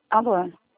Alô?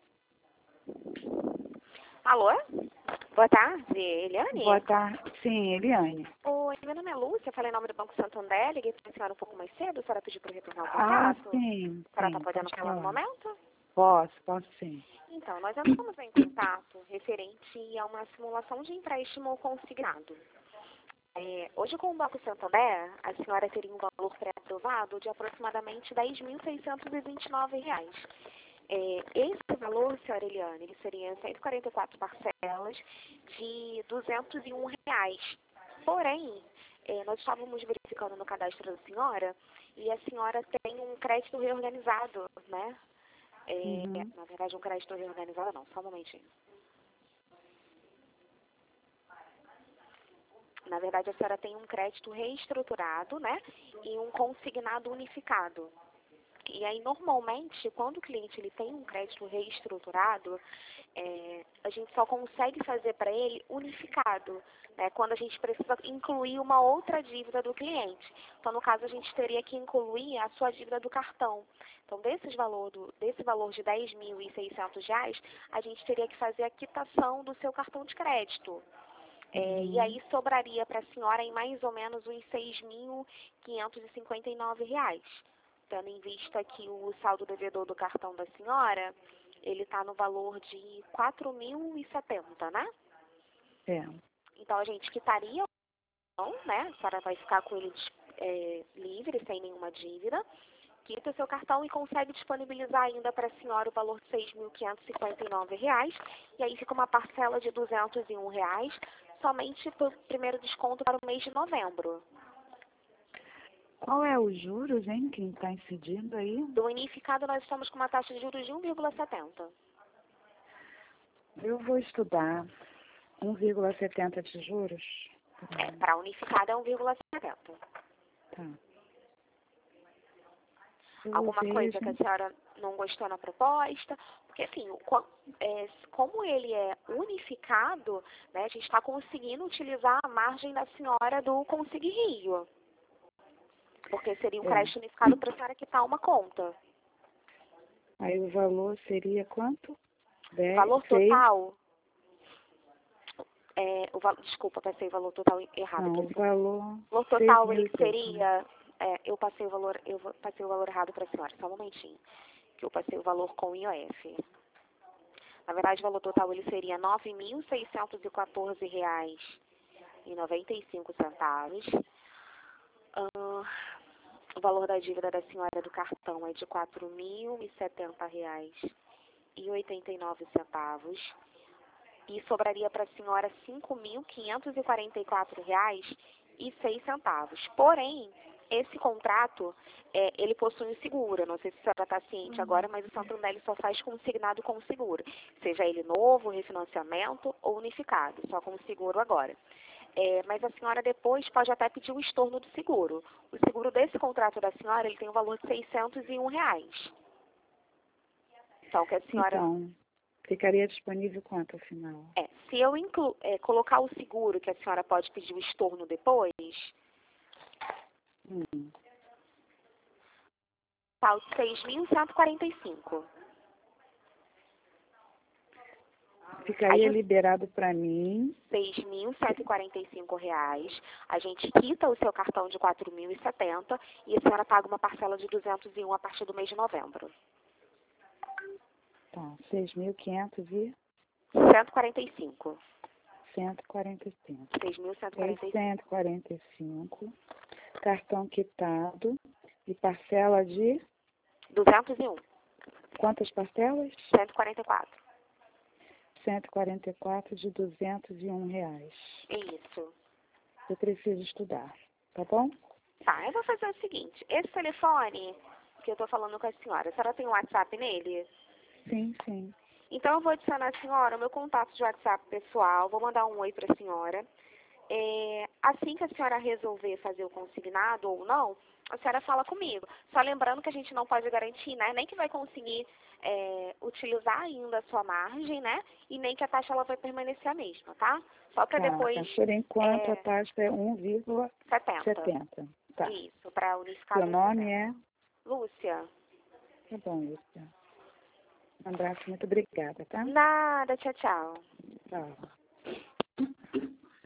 Alô? Boa tarde, Eliane? Boa tarde. Sim, Eliane. Oi, meu nome é Lúcia, falei em nome do Banco Santander, liguei para a senhora um pouco mais cedo, a senhora pediu para eu retornar o contato? Sim. A senhora está Sim, podendo pode falar no falar. momento? Posso sim. Então, nós entramos em contato referente a uma simulação de empréstimo consignado. Hoje, com o Banco Santander, a senhora teria um valor pré-aprovado de aproximadamente R$ 10.629. Esse valor, senhora Eliane, ele seria 144 parcelas de R$ 201. Porém, nós estávamos verificando no cadastro da senhora e a senhora tem um crédito reorganizado, né? Na verdade, um crédito reorganizado não, só um momentinho. Na verdade, a senhora tem um crédito reestruturado, né? E um consignado unificado. E aí, normalmente, quando o cliente ele tem um crédito reestruturado, a gente só consegue fazer para ele unificado, né, quando a gente precisa incluir uma outra dívida do cliente. Então, no caso, a gente teria que incluir a sua dívida do cartão. Então, desse valor de R$ 10.600, a gente teria que fazer a quitação do seu cartão de crédito. E aí sobraria para a senhora em mais ou menos uns R$ 6.559. Tendo em vista que o saldo devedor do cartão da senhora, ele está no valor de R$ 4.070, né? Então, a gente quitaria, né? A senhora vai ficar com ele livre, sem nenhuma dívida. Quita o seu cartão e consegue disponibilizar ainda para a senhora o valor de R$ 6.559. E aí fica uma parcela de R$ 201, somente por primeiro desconto para o mês de novembro. Qual é os juros, hein, que está incidindo aí? Do unificado, nós estamos com uma taxa de juros de 1,70. Eu vou estudar 1,70 de juros. Para unificado é 1,70. Tá. Alguma coisa que a senhora não gostou na proposta? Porque, assim, como ele é unificado, né, a gente está conseguindo utilizar a margem da senhora do Consigue Rio. Porque seria um crédito unificado para a senhora quitar uma conta. Aí o valor seria quanto? Valor total... desculpa, passei o valor total errado. Não, aqui. o valor Total ele seria... eu passei o valor errado para a senhora, só um momentinho. Que eu passei o valor com IOF. Na verdade, o valor total ele seria R$ 9.614,95. O valor da dívida da senhora do cartão é de R$ 4.070,89. E sobraria para a senhora R$ 5.544,06. Porém, esse contrato, ele possui um seguro. Não sei se a senhora está ciente agora, mas o Santander ele só faz consignado com seguro. Seja ele novo, refinanciamento ou unificado, só com seguro agora. Mas a senhora depois pode até pedir o estorno do seguro. O seguro desse contrato da senhora, ele tem um valor de R$ 601. Então, que a senhora... Ficaria disponível quanto, afinal? Se eu colocar o seguro, que a senhora pode pedir o estorno depois, tá de R$ 6.145. Ficaria liberado para mim. R$ 6.145. A gente quita o seu cartão de 4.070 e a senhora paga uma parcela de 201 a partir do mês de novembro. Tá, 6.500 e... 145. 145. 6.145. Cartão quitado e parcela de... 201. Quantas parcelas? 144. 144 de R$ 201. Isso. Eu preciso estudar, tá bom? Tá, eu vou fazer o seguinte. Esse telefone que eu tô falando com a senhora tem um WhatsApp nele? Sim. Então, eu vou adicionar a senhora o meu contato de WhatsApp pessoal, vou mandar um oi para a senhora. Assim que a senhora resolver fazer o consignado ou não, a senhora fala comigo. Só lembrando que a gente não pode garantir, né, nem que vai conseguir utilizar ainda a sua margem, né, e nem que a taxa ela vai permanecer a mesma, tá? Só para depois... Por enquanto, a taxa é 1,70. Tá. Isso, para unificar. Seu nome é? Lúcia. Tá bom, Lúcia. Um abraço, muito obrigada, tá? Nada, tchau, tchau. Tchau.